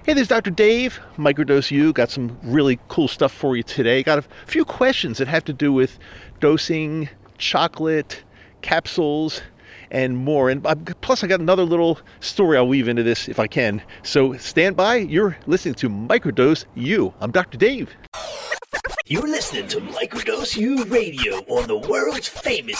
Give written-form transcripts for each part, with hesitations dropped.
Hey, there's Dr. Dave, Microdose U. Got some really cool stuff for you today. Got a few questions that have to do with dosing, chocolate, capsules, and more. And plus, I got another little story I'll weave into this if I can. So stand by. You're listening to Microdose U. I'm Dr. Dave. You're listening to Microdose U Radio on the world's famous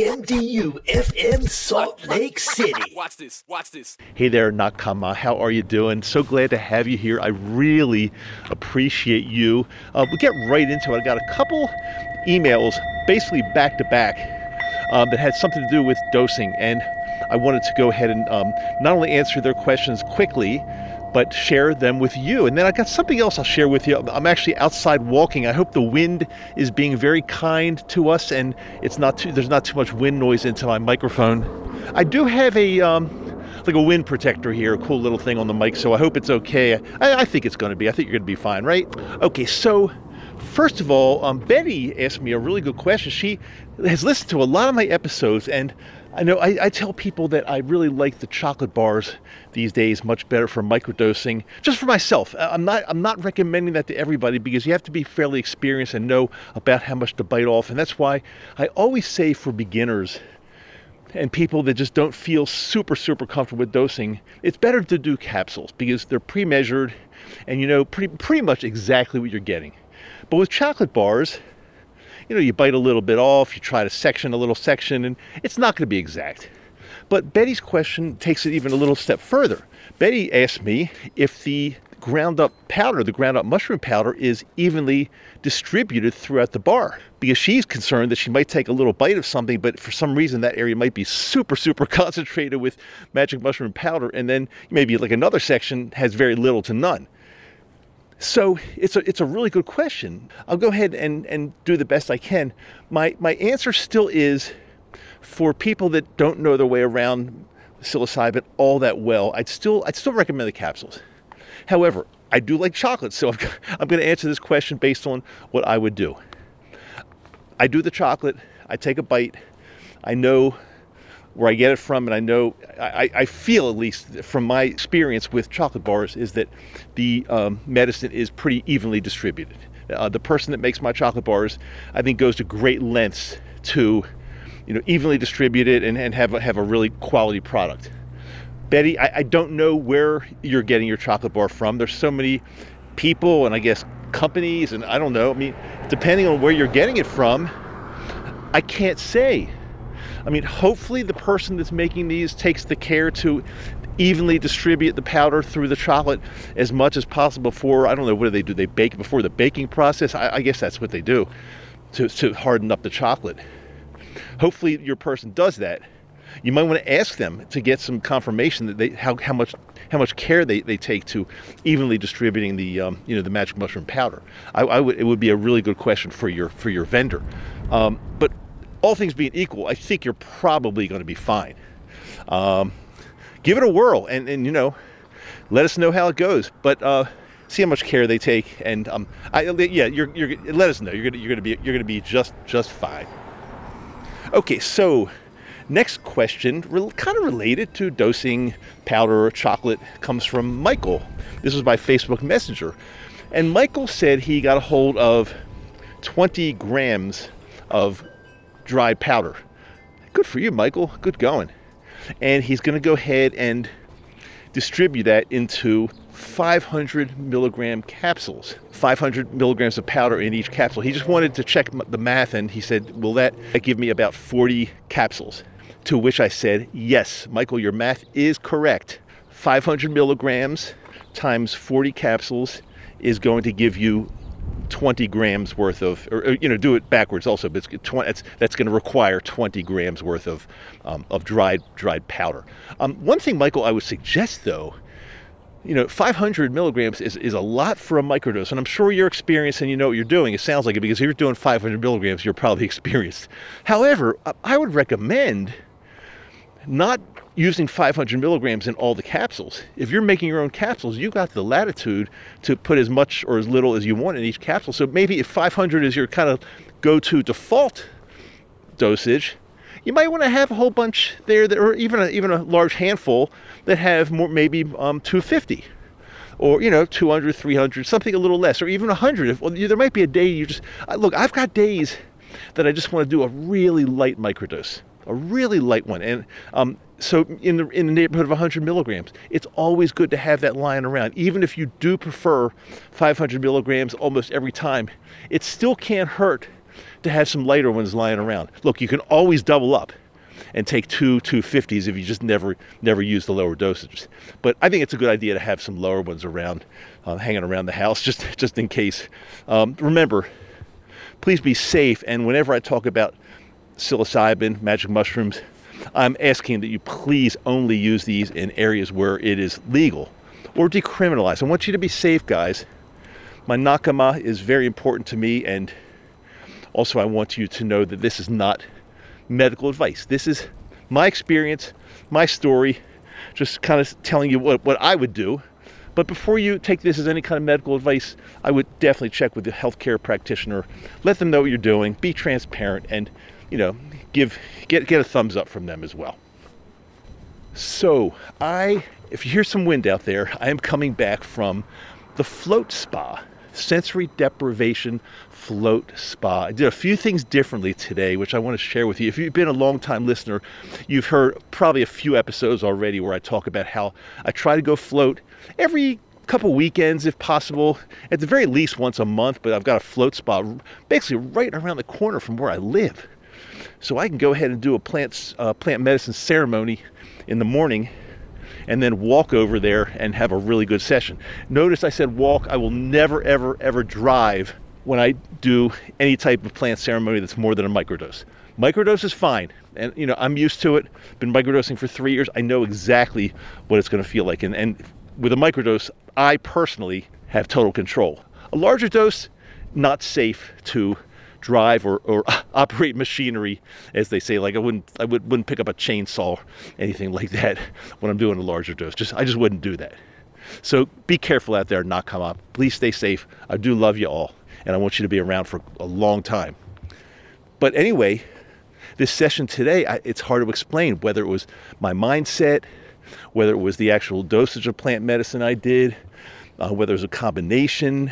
KMDU FM Salt Lake City. Watch this. Hey there, Nakama. How are you doing? So glad to have you here. I really appreciate you. We'll get right into it. I got a couple emails, basically back to back, that had something to do with dosing, and I wanted to go ahead and not only answer their questions quickly, but share them with you. And then I got something else I'll share with you. I'm actually outside walking. I hope the wind is being very kind to us, and there's not too much wind noise into my microphone. I do have a wind protector here, a cool little thing on the mic, so I hope it's okay. I think it's going to be. I think you're going to be fine, right? Okay, so first of all, Betty asked me a really good question. She has listened to a lot of my episodes, and I know I tell people that I really like the chocolate bars these days much better for microdosing, just for myself. I'm not recommending that to everybody because you have to be fairly experienced and know about how much to bite off. And that's why I always say for beginners and people that just don't feel super comfortable with dosing, it's better to do capsules because they're pre-measured and you know pretty much exactly what you're getting. But with chocolate bars, you bite a little bit off, you try to section a little section, and it's not going to be exact. But Betty's question takes it even a little step further. Betty asked me if the ground up powder, the ground up mushroom powder, is evenly distributed throughout the bar. Because she's concerned that she might take a little bite of something, but for some reason that area might be super concentrated with magic mushroom powder, and then maybe like another section has very little to none. So it's a really good question. I'll go ahead and do the best I can. My answer still is, for people that don't know their way around psilocybin all that well, I'd still recommend the capsules. However, I do like chocolate, so I'm going to answer this question based on what I would do. I do the chocolate, I take a bite, I know where I get it from, and I know, I feel at least from my experience with chocolate bars is that the medicine is pretty evenly distributed. The person that makes my chocolate bars, I think, goes to great lengths to, evenly distribute it and have a really quality product. Betty, I don't know where you're getting your chocolate bar from. There's so many people and I guess companies, and I don't know. I mean, depending on where you're getting it from, I can't say. I mean, hopefully the person that's making these takes the care to evenly distribute the powder through the chocolate as much as possible before, I don't know, what do? They bake it before the baking process? I guess that's what they do to harden up the chocolate. Hopefully your person does that. You might want to ask them to get some confirmation that how much care they take to evenly distributing the the magic mushroom powder. It would be a really good question for your vendor. But all things being equal, I think you're probably going to be fine. Give it a whirl and let us know how it goes. But see how much care they take, and you're let us know. You're gonna be just fine. Okay, so next question, kind of related to dosing powder or chocolate, comes from Michael. This was by Facebook Messenger, and Michael said he got a hold of 20 grams of dried powder. Good for you, Michael. Good going. And he's going to go ahead and distribute that into 500 milligram capsules. 500 milligrams of powder in each capsule. He just wanted to check the math, and he said, will that give me about 40 capsules? To which I said, yes, Michael, your math is correct. 500 milligrams times 40 capsules is going to give you 20 grams worth of, or do it backwards also, but that's going to require 20 grams worth of dried powder. One thing, Michael, I would suggest though, 500 milligrams is a lot for a microdose, and I'm sure you're experienced and you know what you're doing. It sounds like it, because if you're doing 500 milligrams, you're probably experienced. However, I would recommend not using 500 milligrams in all the capsules. If you're making your own capsules, you got the latitude to put as much or as little as you want in each capsule. So maybe if 500 is your kind of go-to default dosage, you might want to have a whole bunch there, or even a large handful that have more, maybe 250. or 200, 300, something a little less, or even 100. There might be a day look, I've got days that I just want to do a really light microdose, a really light one, and so in the neighborhood of 100 milligrams. It's always good to have that lying around, even if you do prefer 500 milligrams almost every time. It still can't hurt to have some lighter ones lying around. Look, you can always double up and take 250s if you just never use the lower dosages. But I think it's a good idea to have some lower ones around, hanging around the house, just in case. Remember, please be safe. And whenever I talk about psilocybin, magic mushrooms, I'm asking that you please only use these in areas where it is legal or decriminalized. I want you to be safe, guys. My nakama is very important to me, and also I want you to know that this is not medical advice. This is my experience, my story, just kind of telling you what I would do. But before you take this as any kind of medical advice, I would definitely check with a healthcare practitioner. Let them know what you're doing. Be transparent, and get a thumbs up from them as well. So if you hear some wind out there, I am coming back from the Float Spa, sensory deprivation float spa. I did a few things differently today, which I want to share with you. If you've been a long-time listener, you've heard probably a few episodes already where I talk about how I try to go float every couple weekends if possible, at the very least once a month, but I've got a float spa basically right around the corner from where I live. So I can go ahead and do a plant medicine ceremony in the morning and then walk over there and have a really good session. Notice I said walk. I will never, ever, ever drive when I do any type of plant ceremony that's more than a microdose. Microdose is fine. And, I'm used to it. Been microdosing for 3 years. I know exactly what it's going to feel like. And with a microdose, I personally have total control. A larger dose, not safe to drive or operate machinery, as they say. Like I wouldn't pick up a chainsaw or anything like that when I'm doing a larger dose. I just wouldn't do that. So be careful out there, not come up. Please stay safe. I do love you all, and I want you to be around for a long time. But anyway, this session today, it's hard to explain whether it was my mindset, whether it was the actual dosage of plant medicine I did, whether it was a combination.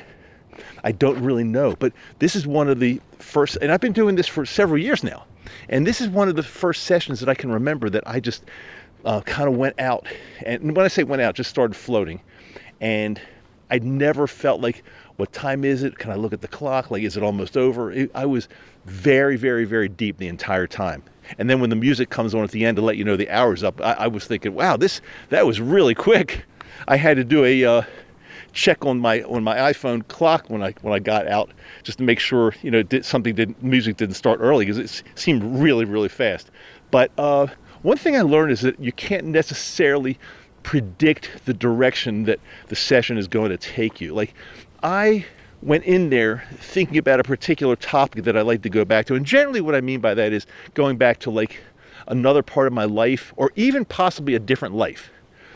I don't really know, but this is one of the first, and I've been doing this for several years now, and this is one of the first sessions that I can remember that I just kind of went out, and when I say went out, just started floating, and I never felt like, what time is it? Can I look at the clock? Like, is it almost over? I was very, very, very deep the entire time. And then when the music comes on at the end to let you know the hour's up, I was thinking, wow, that was really quick. I had to do a check on my iPhone clock when I got out, just to make sure music didn't start early, because it seemed really, really fast. But one thing I learned is that you can't necessarily predict the direction that the session is going to take you. Like, I went in there thinking about a particular topic that I like to go back to, and generally what I mean by that is going back to like another part of my life, or even possibly a different life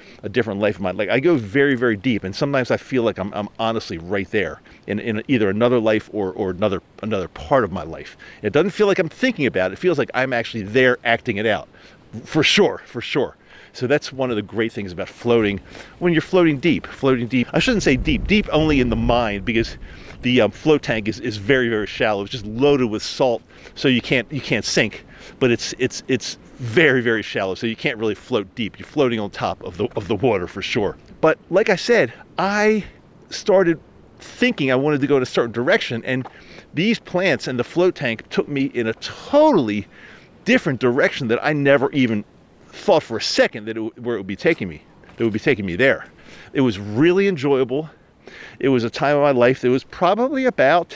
of mine. Like, I go very, very deep, and sometimes I feel like I'm honestly right there in either another life or another part of my life. It doesn't feel like I'm thinking about it. It feels like I'm actually there acting it out. For sure. So that's one of the great things about floating when you're floating deep. I shouldn't say deep only in the mind, because the float tank is very, very shallow. It's just loaded with salt, so you can't sink. But it's very, very shallow, so you can't really float deep. You're floating on top of the water for sure. But like I said, I started thinking I wanted to go in a certain direction, and these plants and the float tank took me in a totally different direction that I never even thought for a second where it would be taking me. It would be taking me there. It was really enjoyable. It was a time of my life that was probably about,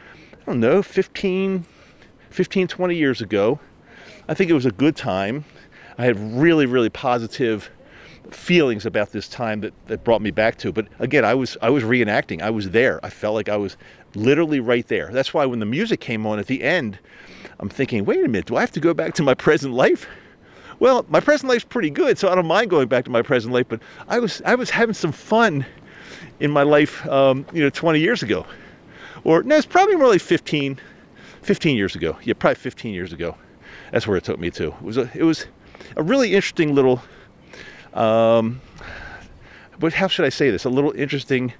15, 20 years ago. I think it was a good time. I had really, really positive feelings about this time that brought me back to it. But again, I was reenacting. I was there. I felt like I was literally right there. That's why when the music came on at the end, I'm thinking, wait a minute, do I have to go back to my present life? Well, my present life's pretty good, so I don't mind going back to my present life, but I was having some fun in my life, 20 years ago. Or, no, it's probably more like 15 years ago. Yeah, probably 15 years ago. That's where it took me to. It was a really interesting little, but how should I say this? A little interesting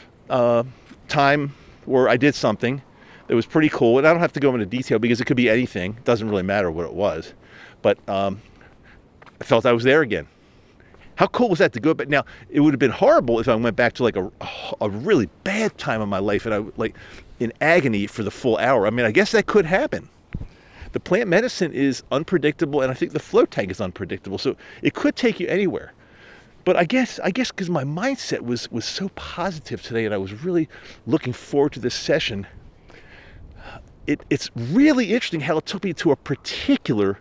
time where I did something that was pretty cool. And I don't have to go into detail because it could be anything. It doesn't really matter what it was. But I felt I was there again. How cool was that to go back? Now, it would have been horrible if I went back to like a really bad time of my life and I like in agony for the full hour. I mean, I guess that could happen. The plant medicine is unpredictable, and I think the float tank is unpredictable. So it could take you anywhere. But I guess because my mindset was so positive today, and I was really looking forward to this session. It's really interesting how it took me to a particular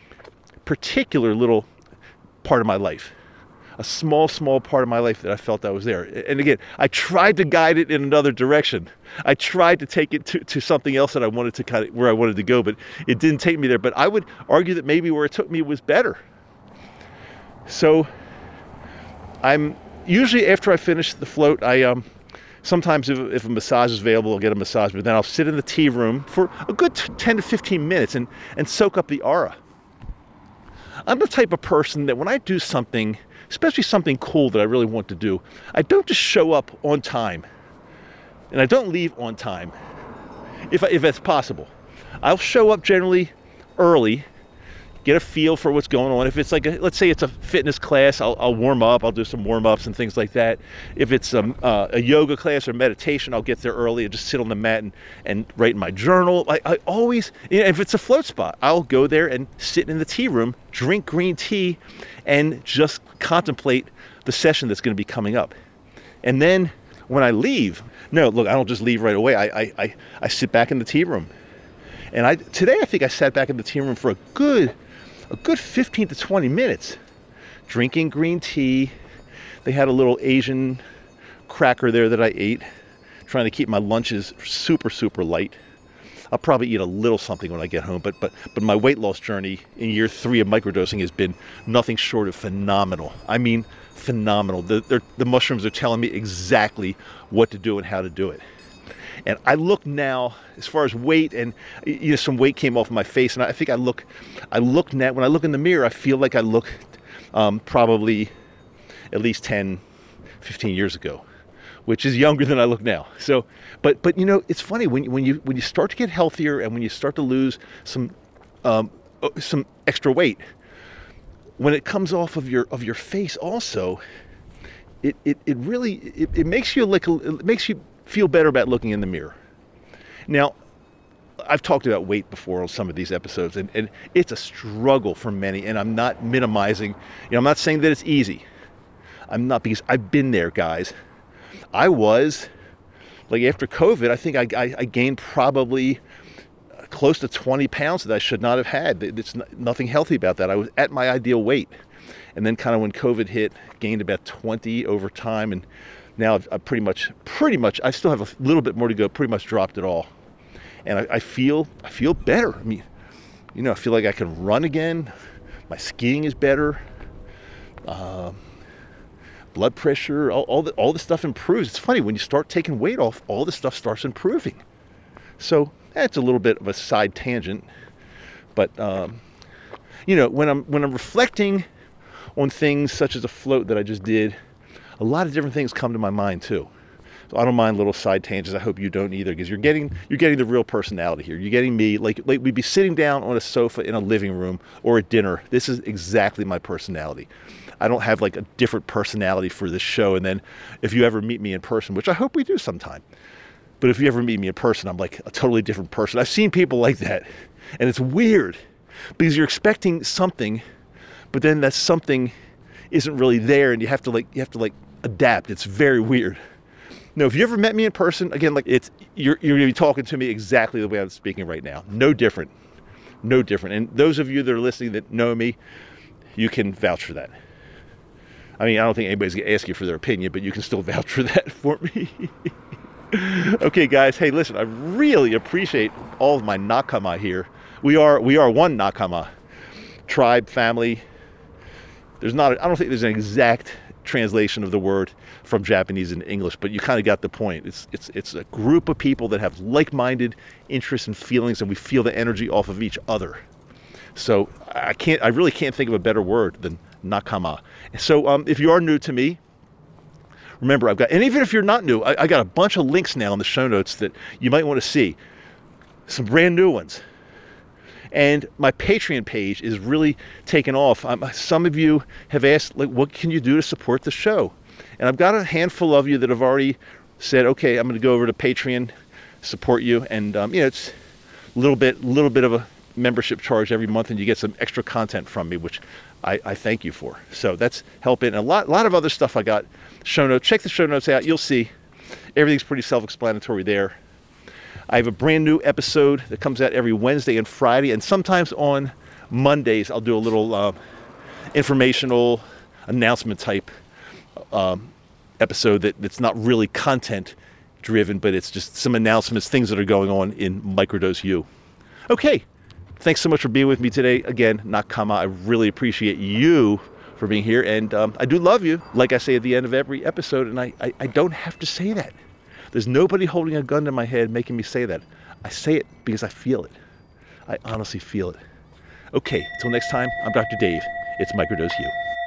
little part of my life. A small part of my life that I felt I was there. And again, I tried to guide it in another direction. I tried to take it to something else that I wanted to where I wanted to go, but it didn't take me there. But I would argue that maybe where it took me was better. So I'm usually, after I finish the float, I sometimes if a massage is available, I'll get a massage, but then I'll sit in the tea room for a good 10 to 15 minutes and soak up the aura. I'm the type of person that when I do something, especially something cool that I really want to do, I don't just show up on time. And I don't leave on time, if that's possible. I'll show up generally early, get a feel for what's going on. If it's like, let's say it's a fitness class, I'll warm up, I'll do some warm-ups and things like that. If it's a yoga class or meditation, I'll get there early and just sit on the mat and write in my journal. I always, if it's a float spot, I'll go there and sit in the tea room, drink green tea, and just contemplate the session that's going to be coming up. And then when I leave, no, look, I don't just leave right away. I sit back in the tea room. And today I think I sat back in the tea room for a good 15 to 20 minutes, drinking green tea. They had a little Asian cracker there that I ate, trying to keep my lunches super light. I'll probably eat a little something when I get home, but my weight loss journey in year 3 of microdosing has been nothing short of phenomenal. I mean, phenomenal. The mushrooms are telling me exactly what to do and how to do it. And I look now, as far as weight, and some weight came off my face, and I think I look now, when I look in the mirror, I feel like I look probably at least 10, 15 years ago, which is younger than I look now. So, but it's funny when you start to get healthier and when you start to lose some extra weight, when it comes off of your face also, it really makes you it makes you feel better about looking in the mirror. Now, I've talked about weight before on some of these episodes, and it's a struggle for many, and I'm not minimizing. I'm not saying that it's easy. I'm not, because I've been there, guys. I was, like, after COVID, I think I gained probably close to 20 pounds that I should not have had. It's nothing healthy about that. I was at my ideal weight. And then kind of when COVID hit, gained about 20 over time, and now I've pretty much, I still have a little bit more to go, pretty much dropped it all. And I feel better. I mean, I feel like I can run again. My skiing is better. Blood pressure, all the stuff improves. It's funny, when you start taking weight off, all the stuff starts improving. So that's a little bit of a side tangent. But, when I'm reflecting on things such as a float that I just did, a lot of different things come to my mind too. So I don't mind little side tangents. I hope you don't either, because you're getting the real personality here. You're getting me, like we'd be sitting down on a sofa in a living room or at dinner. This is exactly my personality. I don't have like a different personality for this show. And then if you ever meet me in person, which I hope we do sometime, but if you ever meet me in person, I'm like a totally different person. I've seen people like that, and it's weird because you're expecting something, but then that something isn't really there, and you have to adapt. It's very weird. No, if you ever met me in person, again, you're going to be talking to me exactly the way I'm speaking right now. No different. And those of you that are listening that know me, you can vouch for that. I mean, I don't think anybody's going to ask you for their opinion, but you can still vouch for that for me. Okay, guys. Hey, listen, I really appreciate all of my nakama here. We are one nakama, tribe, family. I don't think there's an exact translation of the word from Japanese into English, but you kind of got the point. It's a group of people that have like-minded interests and feelings, and we feel the energy off of each other. So I really can't think of a better word than nakama. So if you are new to me, Remember, I've got, and even if you're not new, I got a bunch of links now in the show notes that you might want to see. Some brand new ones. And my Patreon page is really taking off. Some of you have asked, like, what can you do to support the show? And I've got a handful of you that have already said, okay, I'm going to go over to Patreon, support you. And, it's a little bit of a membership charge every month, and you get some extra content from me, which I thank you for. So that's helping. And a lot of other stuff I got. Show notes. Check the show notes out. You'll see everything's pretty self-explanatory there. I have a brand new episode that comes out every Wednesday and Friday, and sometimes on Mondays I'll do a little informational announcement type episode that's not really content driven, but it's just some announcements, things that are going on in Microdose U. Okay, thanks so much for being with me today. Again, Nakama, I really appreciate you for being here, and I do love you, like I say at the end of every episode, and I don't have to say that. There's nobody holding a gun to my head making me say that. I say it because I feel it. I honestly feel it. Okay, until next time, I'm Dr. Dave. It's Microdose U.